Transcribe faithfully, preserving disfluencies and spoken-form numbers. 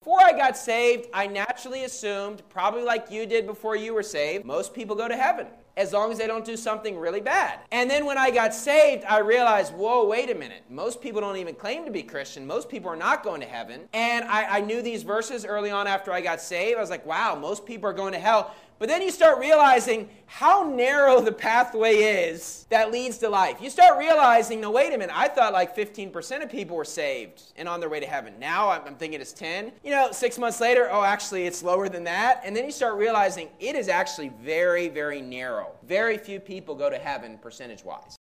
Before I got saved, I naturally assumed, probably like you did before you were saved, most people go to heaven, as long as they don't do something really bad. And then when I got saved, I realized, whoa, wait a minute. Most people don't even claim to be Christian. Most people are not going to heaven. And I, I knew these verses early on after I got saved. I was like, wow, most people are going to hell. But then you start realizing how narrow the pathway is that leads to life. You start realizing, no, wait a minute, I thought like fifteen percent of people were saved and on their way to heaven. Now I'm, I'm thinking it's ten. You know, six months later, oh, actually it's lower than that. And then you start realizing it is actually very, very narrow. Very few people go to heaven percentage-wise.